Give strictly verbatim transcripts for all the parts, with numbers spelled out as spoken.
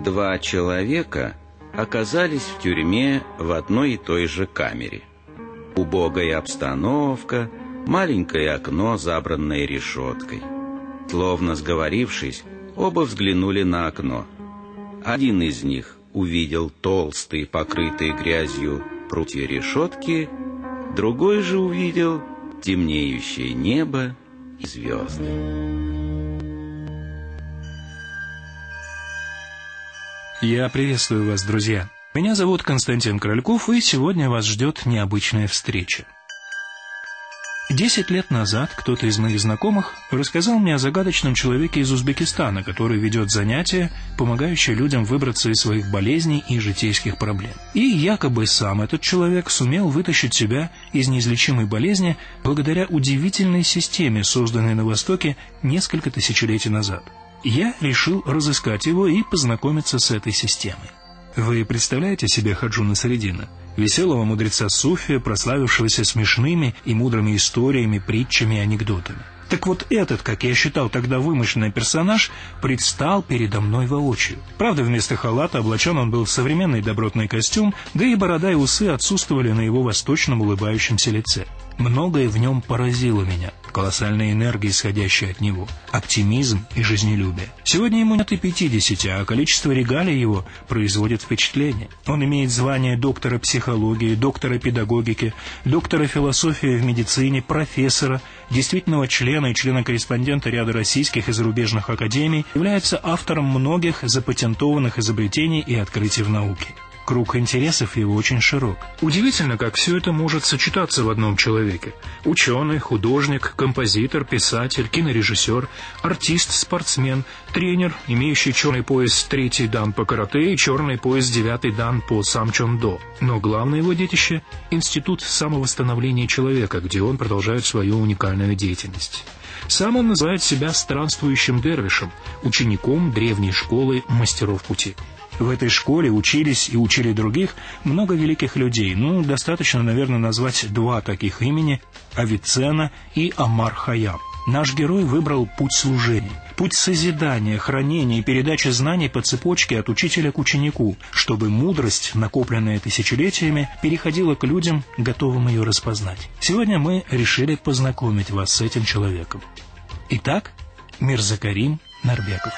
Два человека оказались в тюрьме в одной и той же камере. Убогая обстановка, маленькое окно, забранное решеткой. Словно сговорившись, оба взглянули на окно. Один из них увидел толстые, покрытые грязью прутья решетки, другой же увидел темнеющее небо и звезды. Я приветствую вас, друзья. Меня зовут Константин Крольков, и сегодня вас ждет необычная встреча. Десять лет назад кто-то из моих знакомых рассказал мне о загадочном человеке из Узбекистана, который ведет занятия, помогающие людям выбраться из своих болезней и житейских проблем. И якобы сам этот человек сумел вытащить себя из неизлечимой болезни благодаря удивительной системе, созданной на Востоке несколько тысячелетий назад. Я решил разыскать его и познакомиться с этой системой. Вы представляете себе Хаджу Насреддина, веселого мудреца суфия, прославившегося смешными и мудрыми историями, притчами и анекдотами? Так вот этот, как я считал тогда вымышленный персонаж, предстал передо мной воочию. Правда, вместо халата облачен он был в современный добротный костюм, да и борода и усы отсутствовали на его восточном улыбающемся лице. Многое в нем поразило меня. Колоссальная энергия, исходящая от него, оптимизм и жизнелюбие. Сегодня ему нет и пятидесяти, а количество регалий его производит впечатление. Он имеет звание доктора психологии, доктора педагогики, доктора философии в медицине, профессора, действительного члена и члена-корреспондента ряда российских и зарубежных академий, является автором многих запатентованных изобретений и открытий в науке. Круг интересов его очень широк. Удивительно, как все это может сочетаться в одном человеке. Ученый, художник, композитор, писатель, кинорежиссер, артист, спортсмен, тренер, имеющий черный пояс третий дан по карате и черный пояс девятый дан по самчондо. Но главное его детище – Институт самовосстановления человека, где он продолжает свою уникальную деятельность. Сам он называет себя странствующим дервишем, учеником древней школы мастеров пути. В этой школе учились и учили других много великих людей. Ну, достаточно, наверное, назвать два таких имени – Авиценна и Омар Хайям. Наш герой выбрал путь служения, путь созидания, хранения и передачи знаний по цепочке от учителя к ученику, чтобы мудрость, накопленная тысячелетиями, переходила к людям, готовым ее распознать. Сегодня мы решили познакомить вас с этим человеком. Итак, Мирзакарим Нарбеков.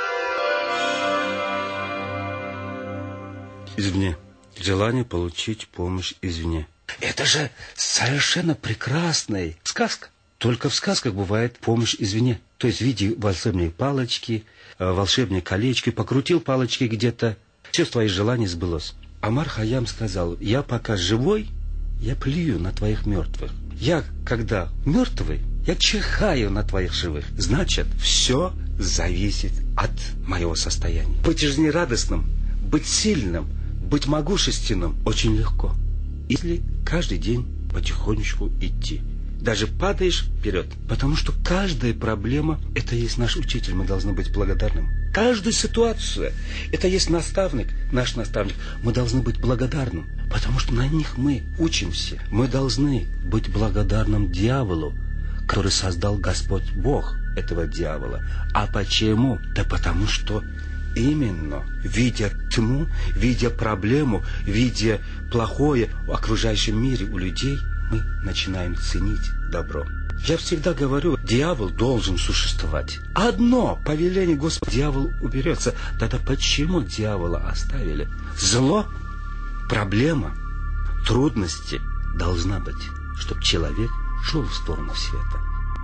Извне. Желание получить помощь извне. Это же совершенно прекрасная сказка. Только в сказках бывает помощь извне. То есть в виде волшебной палочки, волшебной колечки, покрутил палочки где-то, все твои желания сбылось. Омар Хайям сказал: я пока живой, я плюю на твоих мертвых. Я, когда мертвый, я чихаю на твоих живых. Значит, все зависит от моего состояния. Быть жизнерадостным, быть сильным, быть могущественным очень легко, если каждый день потихонечку идти. Даже падаешь вперед, потому что каждая проблема – это есть наш учитель, мы должны быть благодарным. Каждая ситуация – это есть наставник, наш наставник. Мы должны быть благодарным, потому что на них мы учимся. Мы должны быть благодарным дьяволу, который создал Господь Бог этого дьявола. А почему? Да потому что именно, видя тьму, видя проблему, видя плохое в окружающем мире у людей, мы начинаем ценить добро. Я всегда говорю, дьявол должен существовать. Одно повеление Господа, дьявол уберется. Тогда почему дьявола оставили? Зло, проблема, трудности должна быть, чтобы человек шел в сторону света.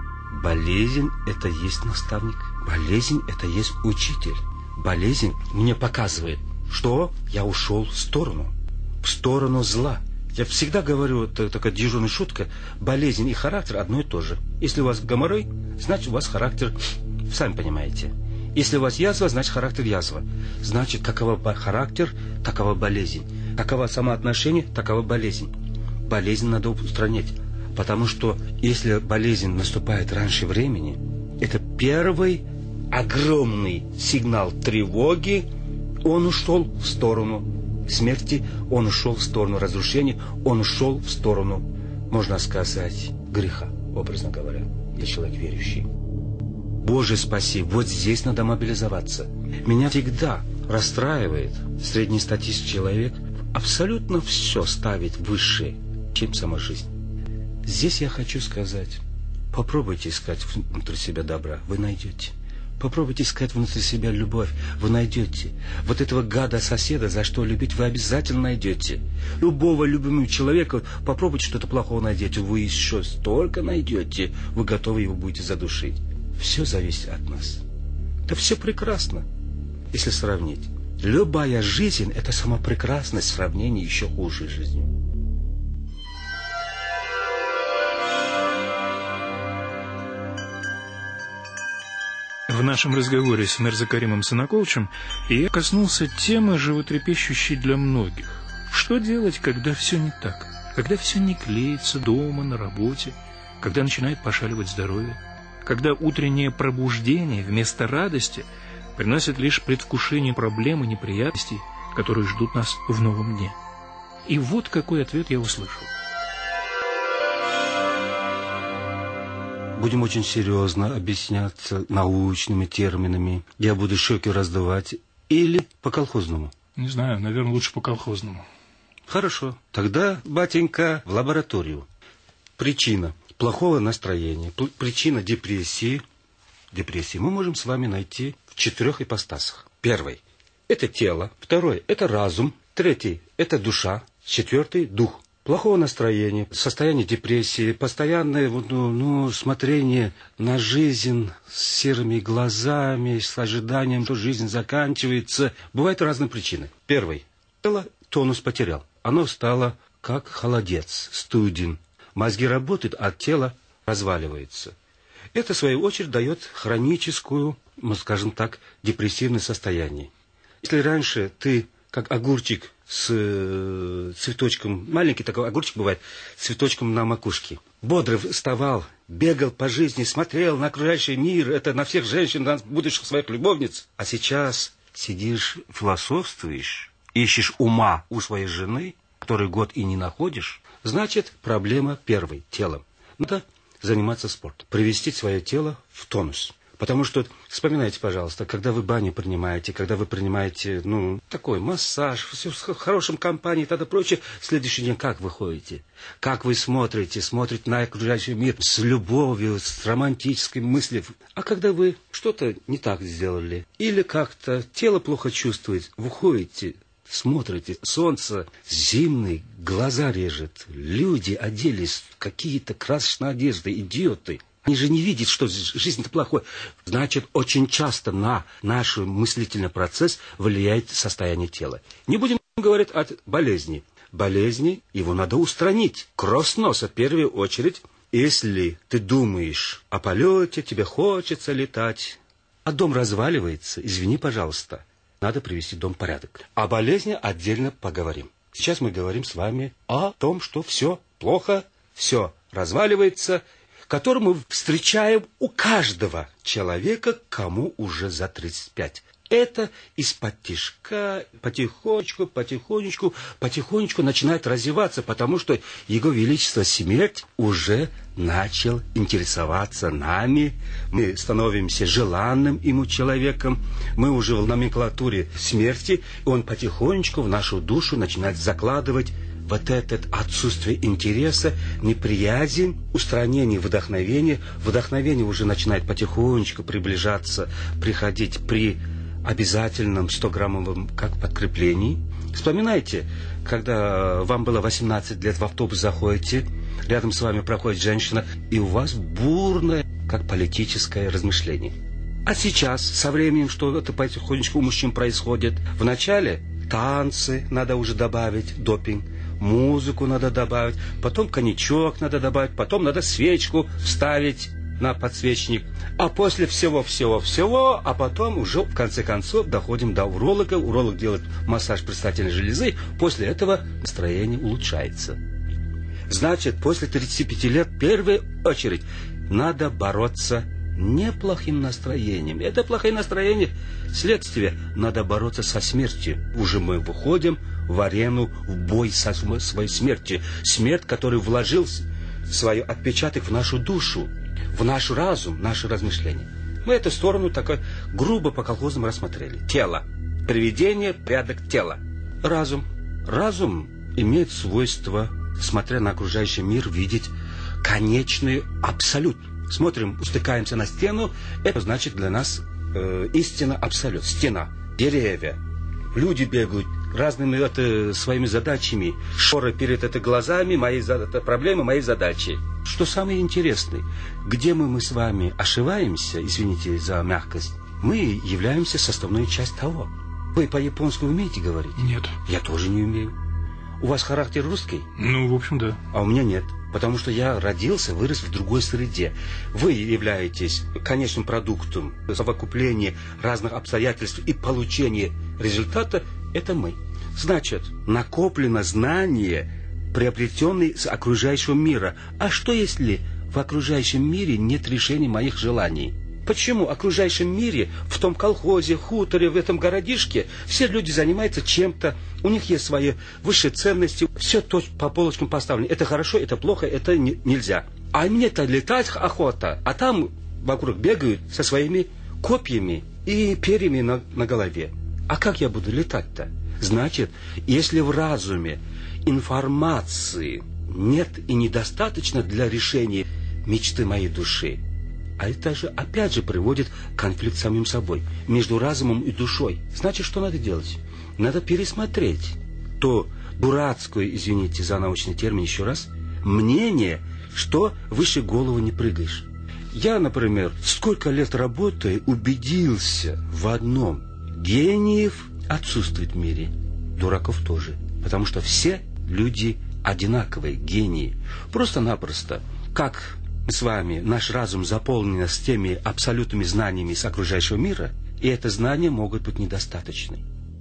Болезнь – это есть наставник. Болезнь – это есть учитель. Болезнь мне показывает, что я ушел в сторону, в сторону зла. Я всегда говорю, это такая дежурная шутка, болезнь и характер одно и то же. Если у вас геморрой, значит у вас характер, сами понимаете. Если у вас язва, значит характер язва. Значит, какова характер, такова болезнь. Какова самоотношение, такова болезнь. Болезнь надо устранять. Потому что если болезнь наступает раньше времени, это первый огромный сигнал тревоги. Он ушел в сторону смерти, он ушел в сторону разрушения, он ушел в сторону, можно сказать, греха, образно говоря, для человека верующий. Боже, спаси, вот здесь надо мобилизоваться. Меня всегда расстраивает среднестатистический человек, абсолютно все ставит выше, чем сама жизнь. Здесь я хочу сказать, попробуйте искать внутри себя добра, вы найдете. Попробуйте искать внутри себя любовь, вы найдете. Вот этого гада-соседа, за что любить, вы обязательно найдете. Любого любимого человека, попробуйте что-то плохого найдете, вы еще столько найдете, вы готовы его будете задушить. Все зависит от нас. Да все прекрасно, если сравнить. Любая жизнь – это сама прекрасность в сравнении еще хуже жизни. В нашем разговоре с Мирзакаримом Санаковичем я коснулся темы, животрепещущей для многих. Что делать, когда все не так? Когда все не клеится дома, на работе? Когда начинает пошаливать здоровье? Когда утреннее пробуждение вместо радости приносит лишь предвкушение проблем и неприятностей, которые ждут нас в новом дне? И вот какой ответ я услышал. Будем очень серьезно объясняться научными терминами. Я буду щеки раздувать. Или по-колхозному? Не знаю, наверное, лучше по-колхозному. Хорошо. Тогда, батенька, в лабораторию. Причина плохого настроения, причина депрессии. Депрессии мы можем с вами найти в четырех ипостасах. Первый – это тело. Второй – это разум. Третий – это душа. Четвертый – дух. Плохого настроения, состояние депрессии, постоянное ну, ну, смотрение на жизнь с серыми глазами, с ожиданием, что жизнь заканчивается. Бывают разные причины. Первый. Тело тонус потерял. Оно стало как холодец, студень. Мозги работают, а тело разваливается. Это, в свою очередь, дает хроническую, ну, скажем так, депрессивное состояние. Если раньше ты, как огурчик, с э, цветочком, маленький такой огурчик бывает, с цветочком на макушке. Бодро вставал, бегал по жизни, смотрел на окружающий мир, это на всех женщин, на будущих своих любовниц. А сейчас сидишь, философствуешь, ищешь ума у своей жены, который год и не находишь. Значит, проблема первой, телом. Надо заниматься спортом, привести свое тело в тонус. Потому что, вспоминайте, пожалуйста, когда вы баню принимаете, когда вы принимаете, ну, такой массаж, все в хорошем компании и тогда прочее, в следующий день как вы ходите? Как вы смотрите? Смотрите на окружающий мир с любовью, с романтической мыслью. А когда вы что-то не так сделали, или как-то тело плохо чувствует, вы ходите, смотрите, солнце зимний, глаза режет, люди оделись в какие-то красочные одежды, идиоты. Они же не видят, что жизнь-то плохой. Значит, очень часто на наш мыслительный процесс влияет состояние тела. Не будем говорить о болезни. Болезни, его надо устранить. Кровь с носа, в первую очередь. Если ты думаешь о полете, тебе хочется летать, а дом разваливается, извини, пожалуйста, надо привести дом в порядок. О болезни отдельно поговорим. Сейчас мы говорим с вами о том, что все плохо, все разваливается, который мы встречаем у каждого человека, кому уже за тридцать пять. Это из-под тишка, потихонечку, потихонечку, потихонечку начинает развиваться, потому что Его Величество Смерть уже начал интересоваться нами. Мы становимся желанным ему человеком. Мы уже в номенклатуре смерти, и он потихонечку в нашу душу начинает закладывать вот это отсутствие интереса, неприязнь, устранение вдохновения. Вдохновение уже начинает потихонечку приближаться, приходить при обязательном стограммовом как подкреплении. Вспоминайте, когда вам было восемнадцать лет, в автобус заходите, рядом с вами проходит женщина, и у вас бурное, как политическое размышление. А сейчас, со временем, что это потихонечку у мужчин происходит, вначале танцы надо уже добавить, допинг, музыку надо добавить, потом коньячок надо добавить, потом надо свечку вставить на подсвечник, а после всего-всего-всего, а потом уже в конце концов доходим до уролога, уролог делает массаж предстательной железы, после этого настроение улучшается. Значит, после тридцати пяти лет в первую очередь надо бороться неплохим настроением. Это плохое настроение следствие. Надо бороться со смертью. Уже мы выходим в арену, в бой со своей смертью. Смерть, который вложил свой отпечаток в нашу душу, в наш разум, в наши размышления. Мы эту сторону такой грубо по колхозам рассмотрели. Тело. приведение в порядок тела. Разум. Разум имеет свойство, смотря на окружающий мир, видеть конечный абсолют. Смотрим, устыкаемся на стену, это значит для нас э, истина абсолют. Стена, деревья, люди бегают разными это, своими задачами. Шоры перед это глазами, мои это проблемы, мои задачи. Что самое интересное, где мы, мы с вами ошибаемся, извините за мягкость, мы являемся составной частью того. Вы по-японски умеете говорить? Нет. Я тоже не умею. У вас характер русский? Ну, в общем, да. А у меня нет. Потому что я родился, вырос в другой среде. Вы являетесь конечным продуктом совокупления разных обстоятельств и получения результата. Это мы. Значит, накоплено знание, приобретенное с окружающего мира. А что если в окружающем мире нет решения моих желаний? Почему в окружающем мире, в том колхозе, хуторе, в этом городишке, все люди занимаются чем-то, у них есть свои высшие ценности, все то по полочкам поставлено. Это хорошо, это плохо, это не, нельзя. А мне-то летать охота, а там вокруг бегают со своими копьями и перьями на, на голове. А как я буду летать-то? Значит, если в разуме информации нет и недостаточно для решения мечты моей души, а это же опять же приводит к конфликту с самим собой, между разумом и душой. Значит, что надо делать? Надо пересмотреть то дурацкое, извините за научный термин еще раз, мнение, что выше головы не прыгаешь. Я, например, сколько лет работаю, убедился в одном. Гениев отсутствует в мире, дураков тоже. Потому что все люди одинаковые, гении. Просто-напросто, как с вами наш разум заполнен с теми абсолютными знаниями из окружающего мира, и это знания могут быть недостаточны.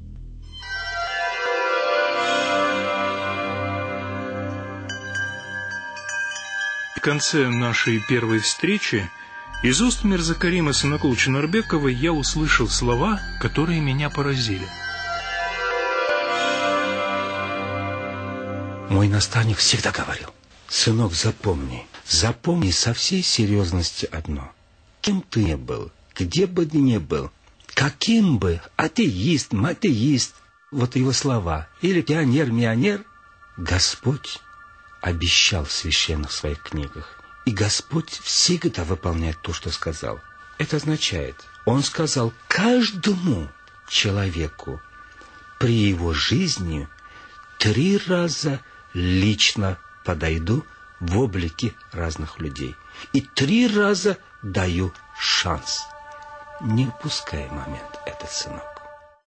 В конце нашей первой встречи из уст Мирза Карима Сынокулы Чунарбекова я услышал слова, которые меня поразили. Мой наставник всегда говорил: сынок, запомни, запомни со всей серьезности одно. Кем ты ни был, где бы ты ни был, каким бы атеист, матеист, вот его слова, или пионер, миллионер, Господь обещал в священных своих книгах. И Господь всегда выполняет то, что сказал. Это означает, Он сказал каждому человеку при его жизни три раза лично подойду в облике разных людей. И три раза даю шанс. Не упускай момент этот, сынок.